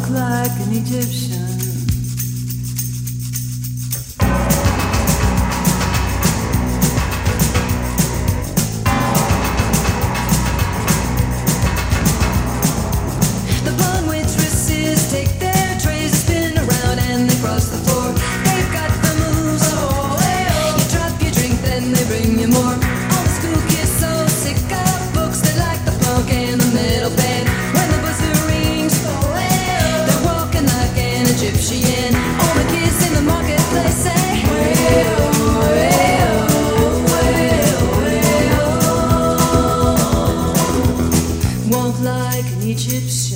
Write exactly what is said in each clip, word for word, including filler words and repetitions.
like an Egyptian. The blonde waitresses take their trays, spin around and they cross the floor. They've got the moves, oh, hey, oh. You drop your drink, then they bring you more. All the school kids so sick of books, they like the punk and the metal band. When the buzzer rings, oh, hey, oh. They're walking like an Egyptian. All the kids in the marketplace say, hey, oh, hey, oh, hey, oh, hey, oh. Walk like an Egyptian.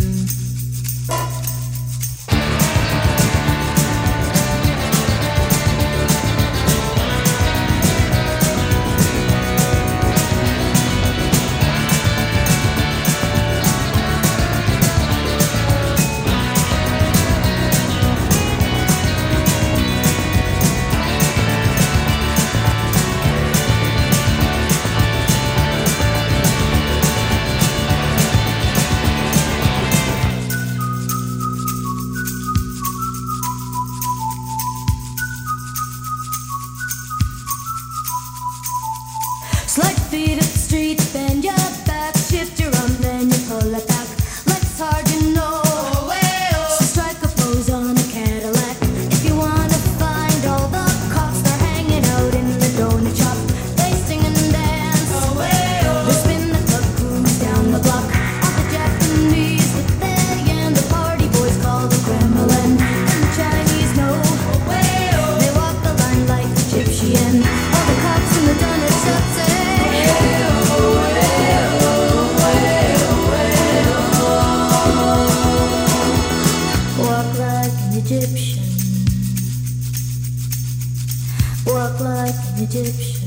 Slight feet up the street, bend your back, shift your arm, then you pull it back. Legs hard, you know. Oh, hey, oh. So strike a pose on a Cadillac. If you wanna find all the cops, they're hanging out in the donut shop. They sing and dance. Oh, hey, oh. They spin the club cruise down the block. All the Japanese with they and the party boys call the Kremlin. And the Chinese know. Oh, hey, oh. They walk the line like Egyptian. All the cops in the donut shop say, walk like an Egyptian. Walk like an Egyptian.